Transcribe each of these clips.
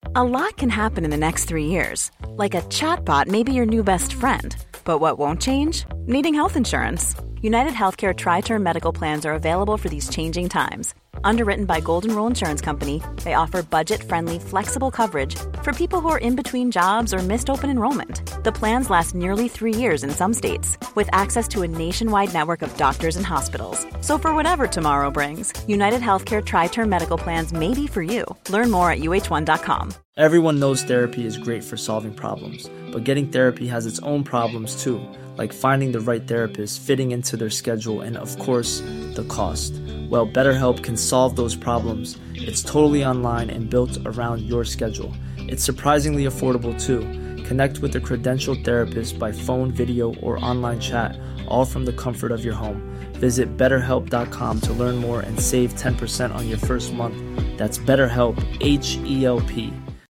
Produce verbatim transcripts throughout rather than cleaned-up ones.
A lot can happen in the next three years. Like a chatbot may be your new best friend. But what won't change? Needing health insurance. United Healthcare Tri-Term Medical Plans are available for these changing times. Underwritten by Golden Rule Insurance Company, they offer budget-friendly, flexible coverage for people who are in between jobs or missed open enrollment. The plans last nearly three years in some states, with access to a nationwide network of doctors and hospitals. So for whatever tomorrow brings, United Healthcare Tri-Term Medical Plans may be for you. Learn more at U H one dot com. Everyone knows therapy is great for solving problems, but getting therapy has its own problems too, like finding the right therapist, fitting into their schedule, and of course, the cost. Well, BetterHelp can solve those problems. It's totally online and built around your schedule. It's surprisingly affordable too. Connect with a credentialed therapist by phone, video, or online chat, all from the comfort of your home. Visit better help dot com to learn more and save ten percent on your first month. That's BetterHelp, H E L P.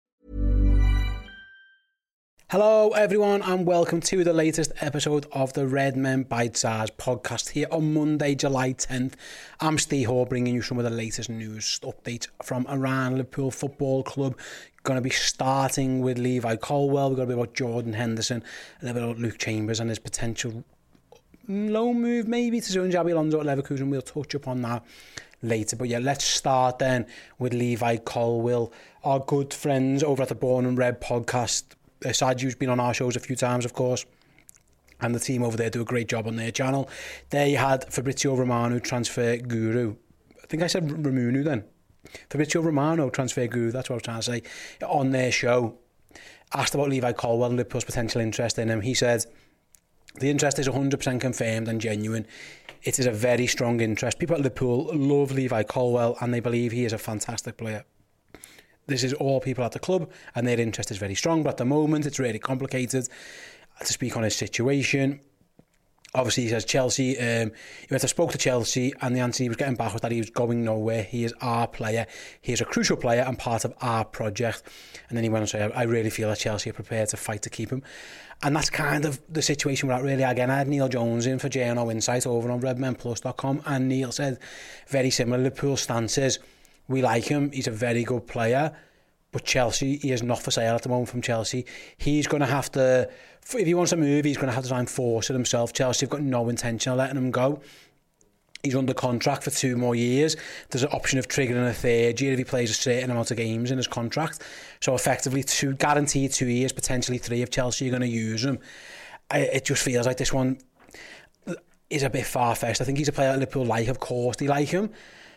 Hello everyone and welcome to the latest episode of the Red Men Bite Size podcast here on Monday, July tenth. I'm Steve Hall bringing you some of the latest news updates from around Liverpool Football Club. Going to be starting with Levi Colwill. We're going to be about Jordan Henderson, a little bit about Luke Chambers and his potential loan move maybe to Xabi Alonso at Leverkusen. We'll touch upon that later. But yeah, let's start then with Levi Colwill, our good friends over at the Born and Red podcast. Uh, Saju's been on our shows a few times, of course, and the team over there do a great job on their channel. They had Fabrizio Romano, transfer guru. I think I said Romano then. Fabrizio Romano, transfer guru, that's what I was trying to say, on their show. Asked about Levi Colwill and Liverpool's potential interest in him. He said, the interest is one hundred percent confirmed and genuine. It is a very strong interest. People at Liverpool love Levi Colwill and they believe he is a fantastic player. This is all people at the club and their interest is very strong, but at the moment it's really complicated to speak on his situation. Obviously he says Chelsea, um, he went to spoke to Chelsea and the answer he was getting back was that he was going nowhere. He is our player, he is a crucial player and part of our project. And then he went on to say, I really feel that Chelsea are prepared to fight to keep him. And that's kind of the situation we're at really. Again, I had Neil Jones in for J N O Insight over on red men plus dot com and Neil said very similar. Liverpool's stance is, we like him, he's a very good player, but Chelsea, he is not for sale at the moment from Chelsea. He's going to have to, if he wants to move, he's going to have to try and force it himself. Chelsea have got no intention of letting him go. He's under contract for two more years. There's an option of triggering a third year if he plays a certain amount of games in his contract. So effectively, two guaranteed two years, potentially three if Chelsea are going to use him. It just feels like this one is a bit far-fetched. I think he's a player that Liverpool like, of course they like him.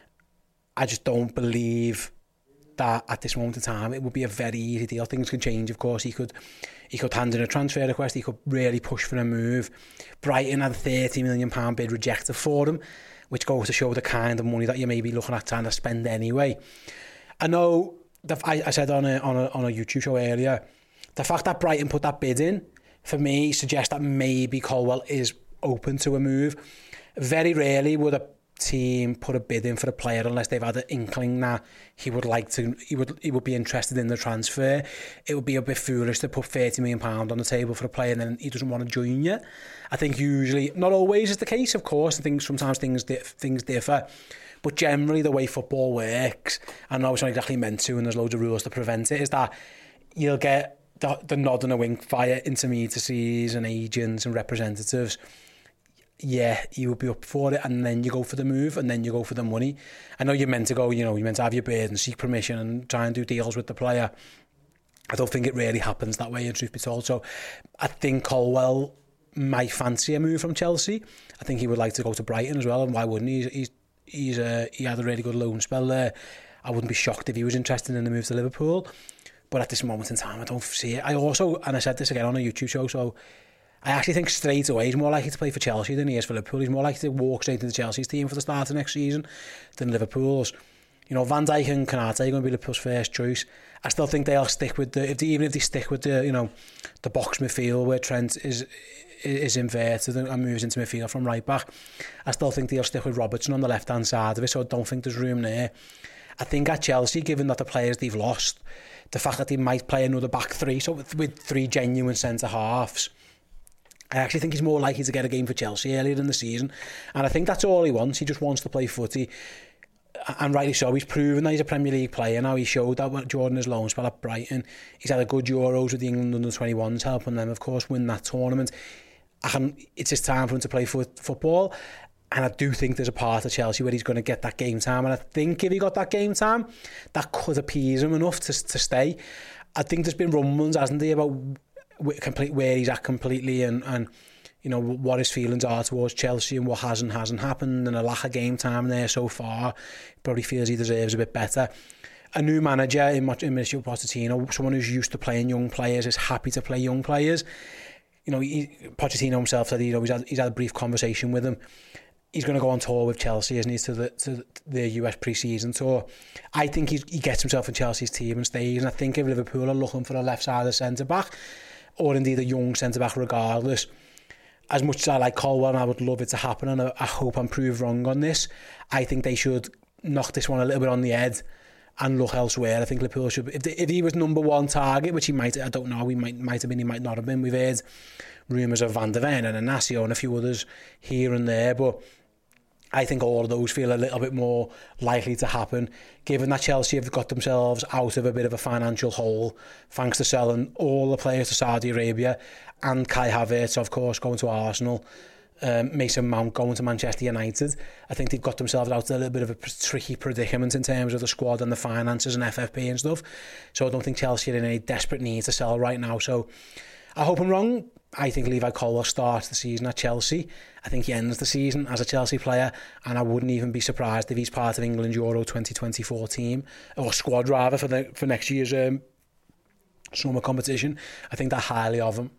I just don't believe that at this moment in time it would be a very easy deal. Things can change, of course. He could he could hand in a transfer request. He could really push for a move. Brighton had a thirty million pounds bid rejected for him, which goes to show the kind of money that you may be looking at trying to spend anyway. I know, the, I, I said on a, on, a, on a YouTube show earlier, the fact that Brighton put that bid in, for me, suggests that maybe Colwill is open to a move. Very rarely would a team put a bid in for a player unless they've had an inkling that he would like to he would he would be interested in the transfer. It would be a bit foolish to put thirty million pounds on the table for a player and then he doesn't want to join you. I think usually, not always is the case, of course. I think sometimes things things differ, but generally the way football works, I know it's not exactly meant to and there's loads of rules to prevent it, is that you'll get the, the nod and a wink via intermediaries and agents and representatives. Yeah, you would be up for it, and then you go for the move, and then you go for the money. I know you're meant to go, you know, you're meant to have your bid and seek permission and try and do deals with the player. I don't think it really happens that way, in truth be told. So I think Colwill might fancy a move from Chelsea. I think he would like to go to Brighton as well, and why wouldn't he? He's, he's uh, he had a really good loan spell there. I wouldn't be shocked if he was interested in the move to Liverpool. But at this moment in time, I don't see it. I also, and I said this again on a YouTube show, so I actually think straight away he's more likely to play for Chelsea than he is for Liverpool. He's more likely to walk straight into Chelsea's team for the start of next season than Liverpool's. You know, Van Dijk and Konate are going to be Liverpool's first choice. I still think they'll stick with the, if they, even if they stick with the, you know, the box midfield where Trent is is inverted and moves into midfield from right back. I still think they'll stick with Robertson on the left hand side of it, so I don't think there's room there. I think at Chelsea, given that the players they've lost, the fact that they might play another back three, so with, with three genuine centre halves, I actually think he's more likely to get a game for Chelsea earlier in the season, and I think that's all he wants. He just wants to play footy. and rightly so. He's proven that he's a Premier League player now. He showed that when Jordan his loan spell at Brighton. He's had a good Euros with the England under twenty-ones, helping them, of course, win that tournament. And it's his time for him to play for football. And I do think there's a part of Chelsea where he's going to get that game time. And I think if he got that game time, that could appease him enough to to stay. I think there's been rumblings, hasn't there, about complete where he's at completely and, and you know, what his feelings are towards Chelsea and what has and hasn't happened, and a lack of game time there so far. He probably feels he deserves a bit better. A new manager in, in Mauricio Pochettino, someone who's used to playing young players, is happy to play young players. You know, he, Pochettino himself said, you know, he's had, he's had a brief conversation with him. He's going to go on tour with Chelsea, isn't he, to the to the U S pre-season tour. I think he's, he gets himself in Chelsea's team and stays. And I think if Liverpool are looking for a left-sided centre-back, or indeed a young centre-back regardless, as much as I like Colwell and I would love it to happen, and I, I hope I'm proved wrong on this, I think they should knock this one a little bit on the head and look elsewhere. I think Liverpool should, if, they, if he was number one target, which he might, I don't know, he might might have been, he might not have been. We've heard rumours of Van der Ven and Inacio and a few others here and there, but I think all of those feel a little bit more likely to happen, given that Chelsea have got themselves out of a bit of a financial hole, thanks to selling all the players to Saudi Arabia, and Kai Havertz, of course, going to Arsenal, um, Mason Mount going to Manchester United. I think they've got themselves out of a little bit of a tricky predicament in terms of the squad and the finances and F F P and stuff. So I don't think Chelsea are in any desperate need to sell right now. So I hope I'm wrong. I think Levi Colwill starts the season at Chelsea. I think he ends the season as a Chelsea player, and I wouldn't even be surprised if he's part of England's Euro twenty twenty-four team, or squad rather, for the for next year's um, summer competition. I think that highly of him.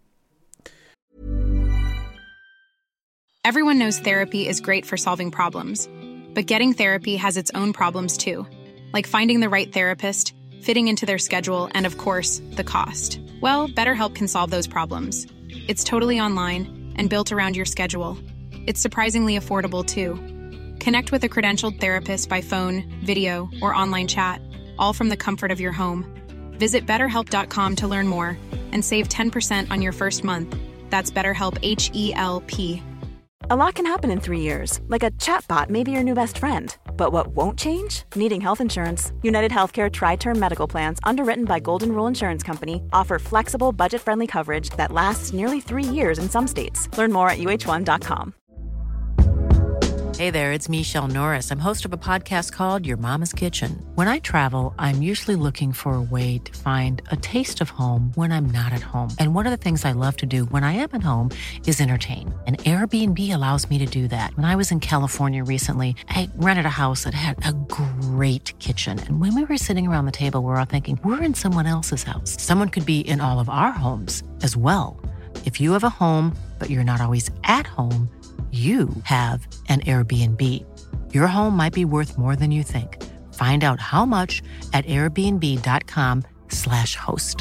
Everyone knows therapy is great for solving problems, but getting therapy has its own problems too, like finding the right therapist, fitting into their schedule, and of course, the cost. Well, BetterHelp can solve those problems. It's totally online and built around your schedule. It's surprisingly affordable, too. Connect with a credentialed therapist by phone, video, or online chat, all from the comfort of your home. Visit better help dot com to learn more and save ten percent on your first month. That's BetterHelp, H E L P. A lot can happen in three years, like a chatbot may be your new best friend. But what won't change? Needing health insurance. United Healthcare Tri-Term Medical Plans, underwritten by Golden Rule Insurance Company, offer flexible, budget-friendly coverage that lasts nearly three years in some states. Learn more at U H one dot com. Hey there, it's Michelle Norris. I'm host of a podcast called Your Mama's Kitchen. When I travel, I'm usually looking for a way to find a taste of home when I'm not at home. And one of the things I love to do when I am at home is entertain. And Airbnb allows me to do that. When I was in California recently, I rented a house that had a great kitchen. And when we were sitting around the table, we were all thinking, we're in someone else's house. Someone could be in all of our homes as well. If you have a home, but you're not always at home, you have an Airbnb. Your home might be worth more than you think. Find out how much at airbnb.com slash host.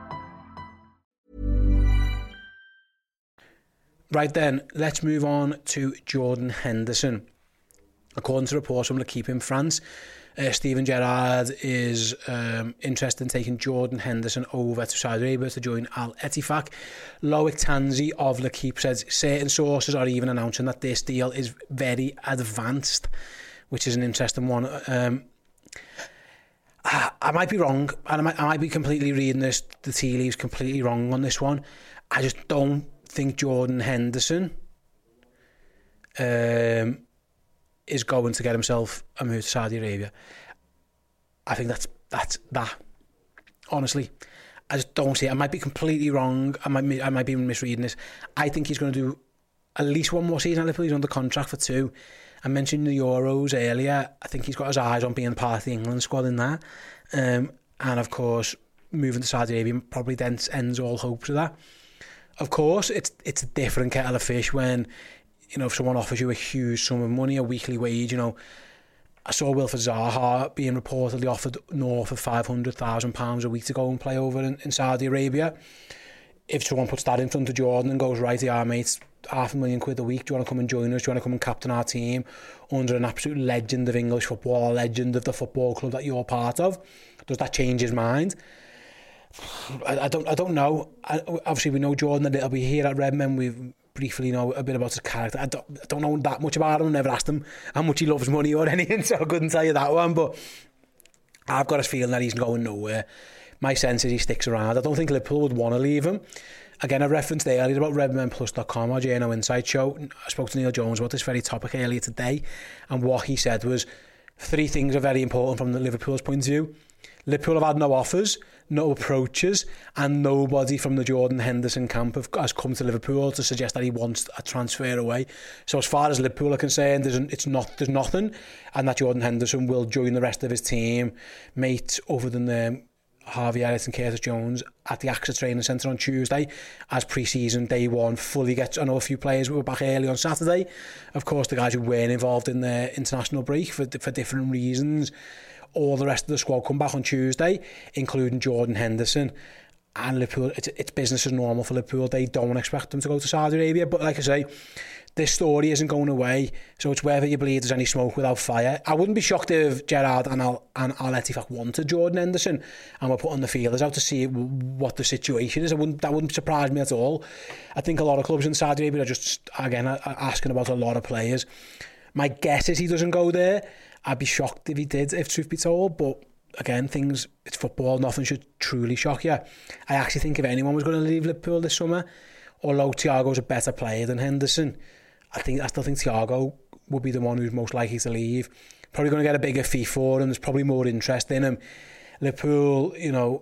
Right then, let's move on to Jordan Henderson. According to reports from L'Équipe in France, uh, Steven Gerrard is um, interested in taking Jordan Henderson over to Saudi Arabia to join Al Ettifaq. Loic Tanzi of L'Équipe says certain sources are even announcing that this deal is very advanced, which is an interesting one. Um, I, I might be wrong, and I might, I might be completely reading this, the tea leaves completely wrong on this one. I just don't think Jordan Henderson um, is going to get himself a move to Saudi Arabia. I think that's that's that. Honestly, I just don't see it. I might be completely wrong. I might I might be misreading this. I think he's going to do at least one more season at Liverpool. He's under contract for two. I mentioned the Euros earlier. I think he's got his eyes on being part of the England squad in that. Um, and of course, moving to Saudi Arabia probably then ends all hopes of that. Of course, it's it's a different kettle of fish when, you know, if someone offers you a huge sum of money, a weekly wage. You know, I saw Wilfred Zaha being reportedly offered north of five hundred thousand pounds a week to go and play over in, in Saudi Arabia. If someone puts that in front of Jordan and goes, right, yeah, mate, half a million quid a week, do you want to come and join us? Do you want to come and captain our team under an absolute legend of English football, a legend of the football club that you're part of? Does that change his mind? I, I don't I don't know. I, obviously, we know Jordan a little bit here at Redmen. We've briefly know a bit about his character. I don't, I don't know that much about him. I never asked him how much he loves money or anything, so I couldn't tell you that one. But I've got a feeling that he's going nowhere. My sense is he sticks around. I don't think Liverpool would want to leave him. Again, I referenced earlier about redmen plus dot com, our J N O Inside Show. I spoke to Neil Jones about this very topic earlier today, and what he said was three things are very important from the Liverpool's point of view. Liverpool have had no offers, no approaches, and nobody from the Jordan Henderson camp have, has come to Liverpool to suggest that he wants a transfer away. So as far as Liverpool are concerned, there's, it's not, there's nothing, and that Jordan Henderson will join the rest of his team, mate, other than the Harvey Elliott and Curtis Jones at the A X A Training Centre on Tuesday as pre-season day one fully gets. I know a few players were back early on Saturday. Of course, the guys who weren't involved in the international break for for different reasons. All the rest of the squad come back on Tuesday, including Jordan Henderson. And Liverpool, it's, it's business as normal for Liverpool. They don't expect them to go to Saudi Arabia. But like I say, this story isn't going away, so it's whether you believe there's any smoke without fire. I wouldn't be shocked if Gerrard and Al and Al Ettifaq wanted Jordan Henderson and were putting the feelers out to see what the situation is. I wouldn't, that wouldn't surprise me at all. I think a lot of clubs in Saudi Arabia are just, again, asking about a lot of players. My guess is he doesn't go there. I'd be shocked if he did, if truth be told, but again, things, it's football, nothing should truly shock you. I actually think if anyone was going to leave Liverpool this summer, although Thiago's a better player than Henderson, I think I still think Thiago would be the one who's most likely to leave. Probably going to get a bigger fee for him. There's probably more interest in him. Liverpool, you know,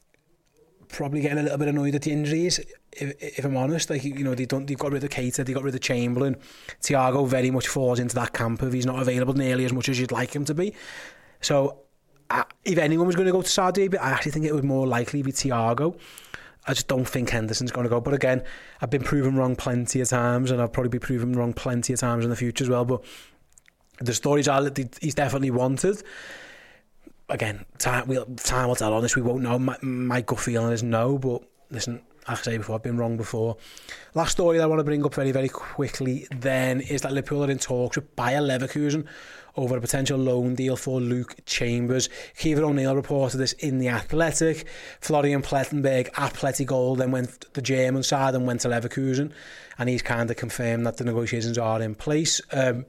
probably getting a little bit annoyed at the injuries, if, if I'm honest. Like, you know, they don't, they've got rid of Keita, they got rid of Chamberlain. Thiago very much falls into that camp of he's not available nearly as much as you'd like him to be. So, uh, if anyone was going to go to Saudi Arabia, I actually think it would more likely be Thiago. I just don't think Henderson's going to go. But again, I've been proven wrong plenty of times, and I'll probably be proven wrong plenty of times in the future as well. But the stories are that he's definitely wanted. Again, time, we'll, time will tell on this. We won't know. My, my gut feeling is no, but listen, like I say before, I've been wrong before. Last story that I want to bring up very, very quickly then is that Liverpool are in talks with Bayer Leverkusen over a potential loan deal for Luke Chambers. Kiefer O'Neill reported this in The Athletic. Florian Plettenberg at Plettigold then went to the German side and went to Leverkusen, and he's kind of confirmed that the negotiations are in place. Um,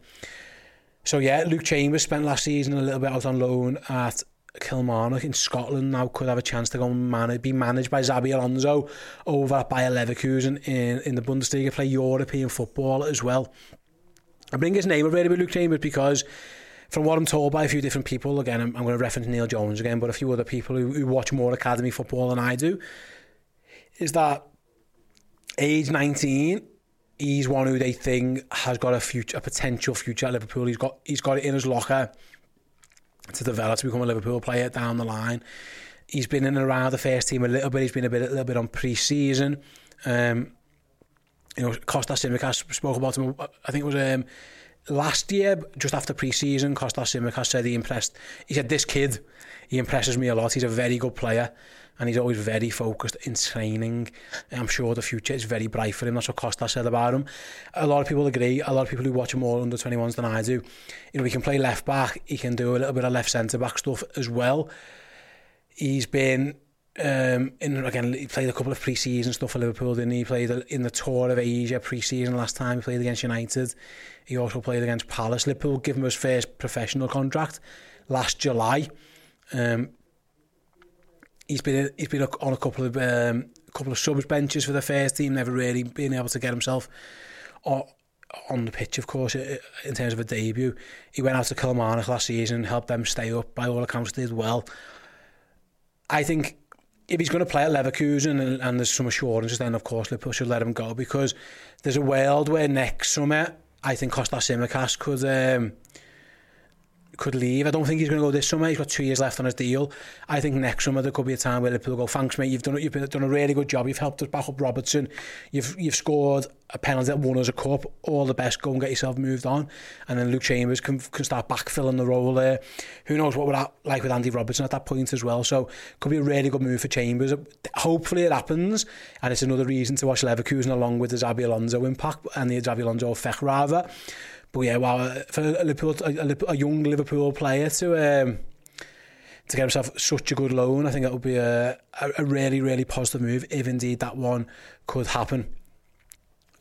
so yeah, Luke Chambers spent last season a little bit out on loan at Kilmarnock in Scotland. Now could have a chance to go and manage, be managed by Xabi Alonso over at Bayer Leverkusen in, in the Bundesliga, play European football as well. I bring his name up really with Luke Chambers because from what I'm told by a few different people, again, I'm, I'm going to reference Neil Jones again, but a few other people who, who watch more academy football than I do, is that age nineteen, he's one who they think has got a future, a potential future at Liverpool. He's got he's got it in his locker to develop to become a Liverpool player down the line. He's been in and around the first team a little bit. He's been a bit a little bit on pre-season. Um, you know, Kostas Tsimikas spoke about him. I think it was um, last year, just after pre-season. Kostas Tsimikas said he impressed. He said, "This kid, he impresses me a lot. He's a very good player, and he's always very focused in training. I'm sure the future is very bright for him." That's what Kostas said about him. A lot of people agree. A lot of people who watch him more under twenty-ones than I do. You know, he can play left back. He can do a little bit of left centre back stuff as well. He's been um, in again. He played a couple of pre-season stuff for Liverpool. Didn't he? He played in the Tour of Asia pre-season last time. He played against United. He also played against Palace. Liverpool gave him his first professional contract last July. Um, He's been he's been on a couple of um, couple of subs benches for the first team, never really been able to get himself on, on the pitch, of course, in terms of a debut. He went out to Kilmarnock last season and helped them stay up. By all accounts, did well. I think if he's going to play at Leverkusen and, and there's some assurances, then of course Liverpool should let him go, because there's a world where next summer I think Kostas Tsimikas could um, could leave. I don't think he's going to go this summer. He's got two years left on his deal. I think next summer there could be a time where Liverpool go, "Thanks, mate. You've done you've been, done a really good job. You've helped us back up Robertson. You've you've scored a penalty that won us a cup. All the best. Go and get yourself moved on." And then Luke Chambers can can start backfilling the role there. Who knows what we're like with Andy Robertson at that point as well. So could be a really good move for Chambers. Hopefully it happens, and it's another reason to watch Leverkusen along with the Xabi Alonso impact and the Xabi Alonso effect rather. But yeah, wow, for a, Liverpool, a, a young Liverpool player to um, to get himself such a good loan, I think that would be a, a, a really, really positive move, if indeed that one could happen.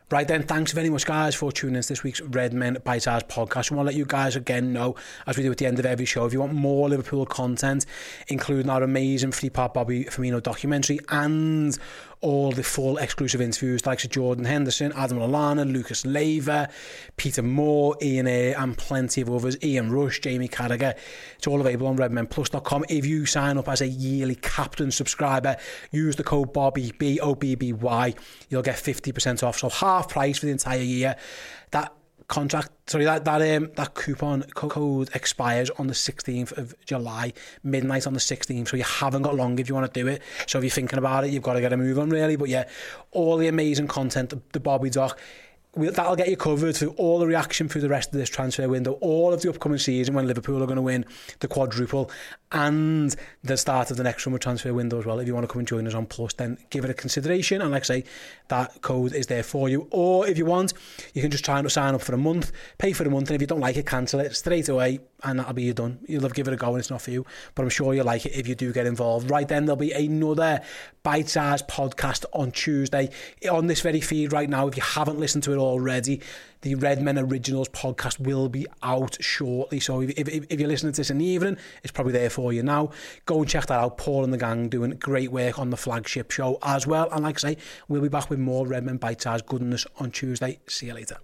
Right then, thanks very much, guys, for tuning in to this week's Redmen Bite Size podcast. I want to let you guys again know, as we do at the end of every show, if you want more Liverpool content, including our amazing three-part Bobby Firmino documentary and all the full exclusive interviews like Jordan Henderson, Adam Lallana, Lucas Leiva, Peter Moore, Ian A, and plenty of others, Ian Rush, Jamie Carragher. It's all available on redmen plus dot com. If you sign up as a yearly Captain subscriber, use the code Bobby, B O B B Y, you'll get fifty percent off, so half price for the entire year. That contract, sorry, that that um that coupon code expires on the sixteenth of July, midnight on the sixteenth, so you haven't got long if you want to do it. So if you're thinking about it, you've got to get a move on, really. But yeah, all the amazing content, the, the Bobby doc, we'll, that'll get you covered through all the reaction through the rest of this transfer window, all of the upcoming season when Liverpool are going to win the quadruple, and the start of the next summer transfer window as well. If you want to come and join us on Plus, then give it a consideration, and like I say, that code is there for you. Or if you want, you can just try and sign up for a month, pay for a month, and if you don't like it, cancel it straight away, and that'll be you done. You'll have give it a go and it's not for you, but I'm sure you'll like it if you do get involved. Right then, there'll be another Bite Size podcast on Tuesday on this very feed right now. If you haven't listened to it already, the Redmen Originals podcast will be out shortly. So if, if, if you're listening to this in the evening, it's probably there for you now. Go and check that out. Paul and the gang doing great work on the flagship show as well. And like I say, we'll be back with more Redmen Bite Size goodness on Tuesday. See you later.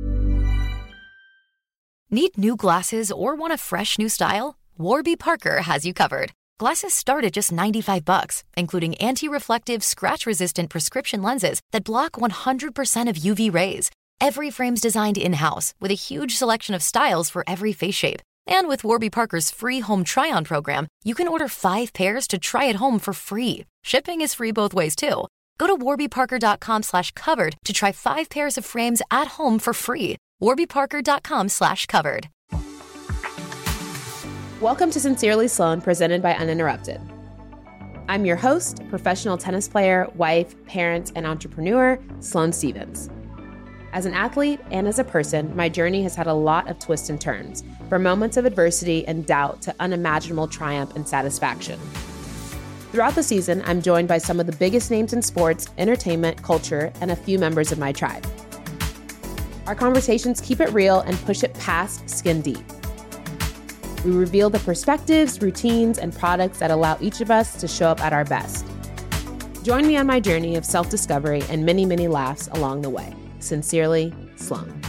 Need new glasses or want a fresh new style? Warby Parker has you covered. Glasses start at just ninety-five bucks, including anti-reflective, scratch-resistant prescription lenses that block one hundred percent of U V rays. Every frame's designed in-house with a huge selection of styles for every face shape. And with Warby Parker's free home try-on program, you can order five pairs to try at home for free. Shipping is free both ways, too. Go to warbyparker.com slash covered to try five pairs of frames at home for free. warbyparker.com slash covered. Welcome to Sincerely Sloane, presented by Uninterrupted. I'm your host, professional tennis player, wife, parent, and entrepreneur, Sloane Stevens. As an athlete and as a person, my journey has had a lot of twists and turns, from moments of adversity and doubt to unimaginable triumph and satisfaction. Throughout the season, I'm joined by some of the biggest names in sports, entertainment, culture, and a few members of my tribe. Our conversations keep it real and push it past skin deep. We reveal the perspectives, routines, and products that allow each of us to show up at our best. Join me on my journey of self-discovery and many, many laughs along the way. Sincerely, Sloane.